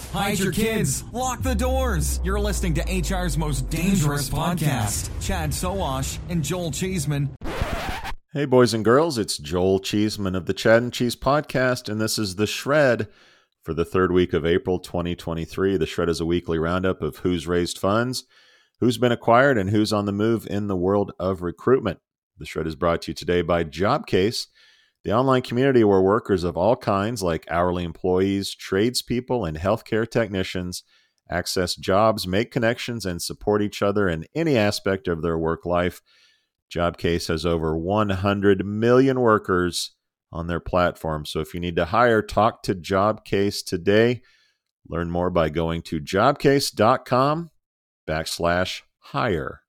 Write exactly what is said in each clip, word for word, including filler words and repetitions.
hide your kids, lock the doors. You're listening to H R's most dangerous podcast. Chad Sowash and Joel Cheeseman. Hey, boys and girls, it's Joel Cheeseman of the Chad and Cheese Podcast, and this is The Shred for the third week of April twenty twenty-three. The Shred is a weekly roundup of who's raised funds, who's been acquired, and who's on the move in the world of recruitment. The Shred is brought to you today by JobCase, the online community where workers of all kinds, like hourly employees, tradespeople, and healthcare technicians, access jobs, make connections, and support each other in any aspect of their work life. JobCase has over one hundred million workers on their platform. So if you need to hire, talk to JobCase today. Learn more by going to jobcase.com backslash hire.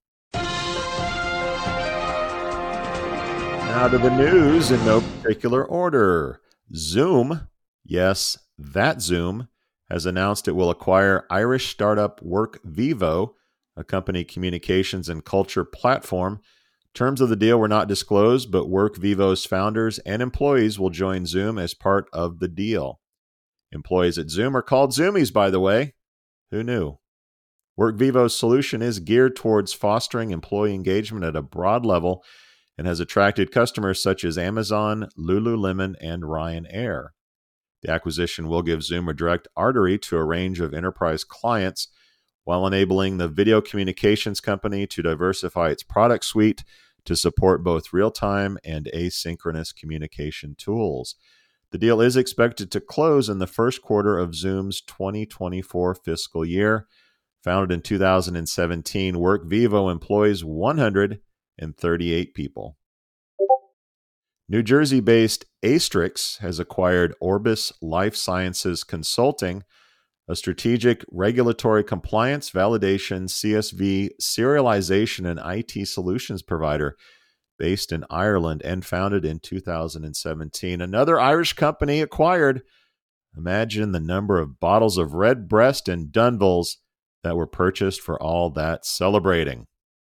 Now to the news in no particular order. Zoom, yes, that Zoom, has announced it will acquire Irish startup WorkVivo, a company communications and culture platform. Terms of the deal were not disclosed, but WorkVivo's founders and employees will join Zoom as part of the deal. Employees at Zoom are called Zoomies, by the way. Who knew? WorkVivo's solution is geared towards fostering employee engagement at a broad level and has attracted customers such as Amazon, Lululemon, and Ryanair. The acquisition will give Zoom a direct artery to a range of enterprise clients, while enabling the video communications company to diversify its product suite to support both real-time and asynchronous communication tools. The deal is expected to close in the first quarter of Zoom's twenty twenty-four fiscal year. Founded in two thousand seventeen, WorkVivo employs one hundred thirty-eight people. New Jersey-based Astrix has acquired Orbis Life Sciences Consulting, a strategic regulatory compliance, validation, C S V, serialization, and I T solutions provider based in Ireland and founded in two thousand seventeen. Another Irish company acquired. Imagine the number of bottles of Redbreast and Dunvilles that were purchased for all that celebrating.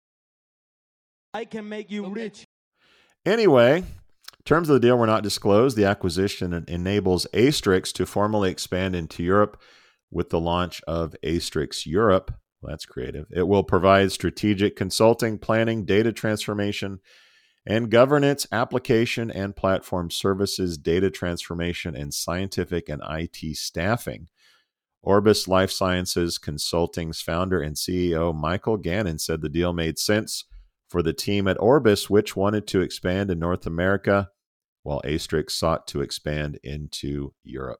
I can make you rich. Anyway, terms of the deal were not disclosed. The acquisition enables Astrix to formally expand into Europe with the launch of Astrix Europe. Well, that's creative. It will provide strategic consulting, planning, data transformation, and governance, application and platform services, data transformation, and scientific and I T staffing. Orbis Life Sciences Consulting's founder and C E O Michael Gannon said the deal made sense for the team at Orbis, which wanted to expand in North America, while Astrix sought to expand into Europe.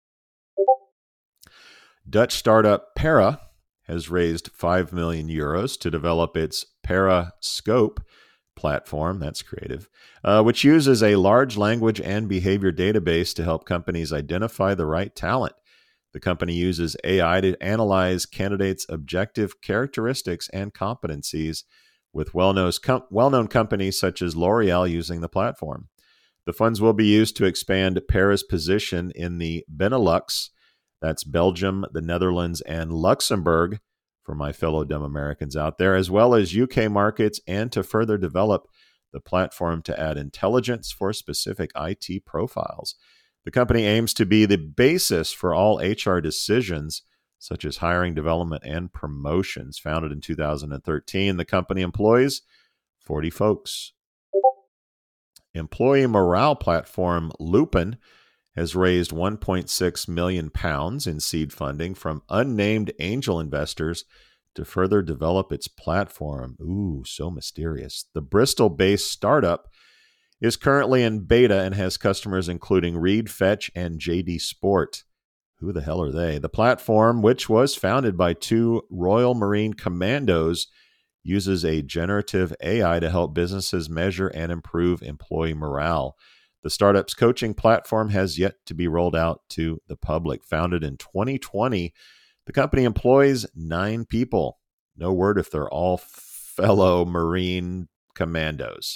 Dutch startup Para has raised five million euros to develop its Parascope platform, that's creative, uh, which uses a large language and behavior database to help companies identify the right talent. The company uses A I to analyze candidates' objective characteristics and competencies, with well-known, com- well-known companies such as L'Oreal using the platform. The funds will be used to expand Para's position in the Benelux, that's Belgium, the Netherlands, and Luxembourg, for my fellow dumb Americans out there, as well as U K markets, and to further develop the platform to add intelligence for specific I T profiles. The company aims to be the basis for all H R decisions, such as hiring, development, and promotions. Founded in two thousand thirteen, the company employs forty folks. Employee morale platform Lupin has raised one point six million pounds in seed funding from unnamed angel investors to further develop its platform. Ooh, so mysterious. The Bristol-based startup is currently in beta and has customers including Reed, Fetch, and J D Sport. Who the hell are they? The platform, which was founded by two Royal Marine Commandos, uses a generative A I to help businesses measure and improve employee morale. The startup's coaching platform has yet to be rolled out to the public. Founded in twenty twenty, the company employs nine people. No word if they're all fellow Marine commandos.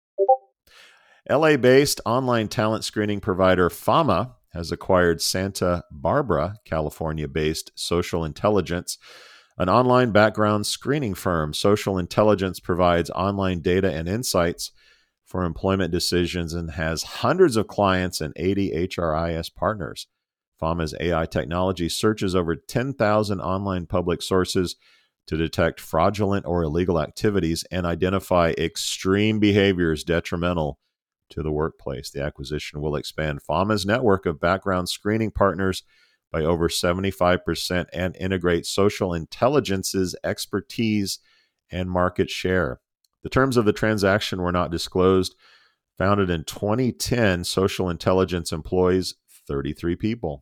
L A-based online talent screening provider Fama has acquired Santa Barbara, California-based Social Intelligence, an online background screening firm. Social Intelligence provides online data and insights for employment decisions and has hundreds of clients and eighty H R I S partners. Fama's A I technology searches over ten thousand online public sources to detect fraudulent or illegal activities and identify extreme behaviors detrimental to the workplace. The acquisition will expand Fama's network of background screening partners by over seventy-five percent and integrate social intelligence's expertise and market share. The terms of the transaction were not disclosed. Founded in twenty ten, Social Intelligence employs thirty-three people.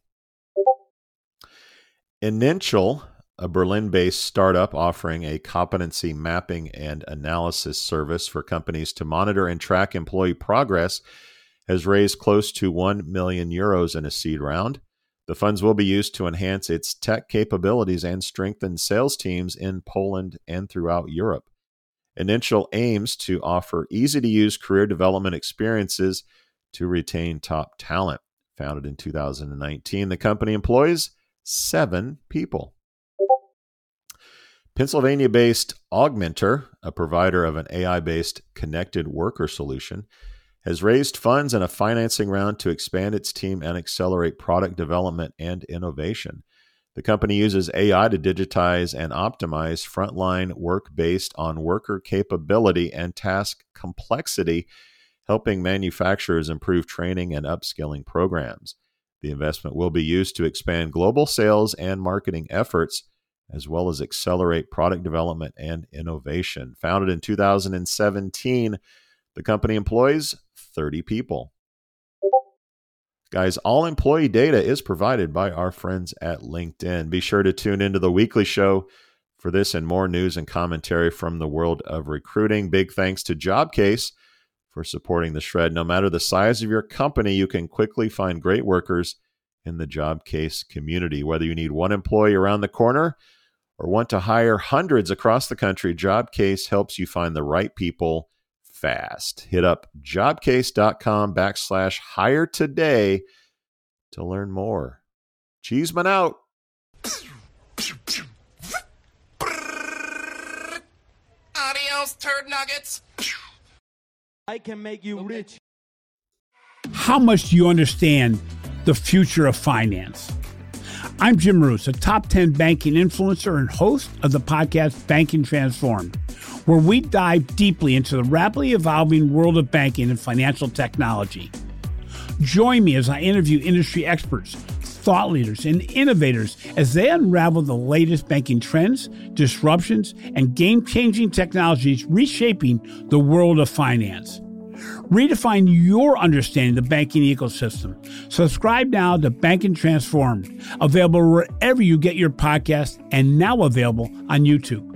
Inential, a Berlin-based startup offering a competency mapping and analysis service for companies to monitor and track employee progress, has raised close to one million euros in a seed round. The funds will be used to enhance its tech capabilities and strengthen sales teams in Poland and throughout Europe. Inential aims to offer easy-to-use career development experiences to retain top talent. Founded in two thousand nineteen, the company employs seven people. Pennsylvania-based Augmentor, a provider of an A I-based connected worker solution, has raised funds in a financing round to expand its team and accelerate product development and innovation. The company uses A I to digitize and optimize frontline work based on worker capability and task complexity, helping manufacturers improve training and upskilling programs. The investment will be used to expand global sales and marketing efforts, as well as accelerate product development and innovation. Founded in two thousand seventeen, the company employs thirty people. Guys, all employee data is provided by our friends at LinkedIn. Be sure to tune into the weekly show for this and more news and commentary from the world of recruiting. Big thanks to JobCase for supporting the Shred. No matter the size of your company, you can quickly find great workers in the JobCase community. Whether you need one employee around the corner or want to hire hundreds across the country, JobCase helps you find the right people fast. Hit up jobcase.com backslash hire today to learn more. Cheeseman out. Adios, turd nuggets. I can make you Okay. rich. How much do you understand the future of finance? I'm Jim Roos, a top ten banking influencer and host of the podcast Banking Transformed, where we dive deeply into the rapidly evolving world of banking and financial technology. Join me as I interview industry experts, thought leaders, and innovators as they unravel the latest banking trends, disruptions, and game-changing technologies reshaping the world of finance. Redefine your understanding of the banking ecosystem. Subscribe now to Banking Transformed, available wherever you get your podcast and now available on YouTube.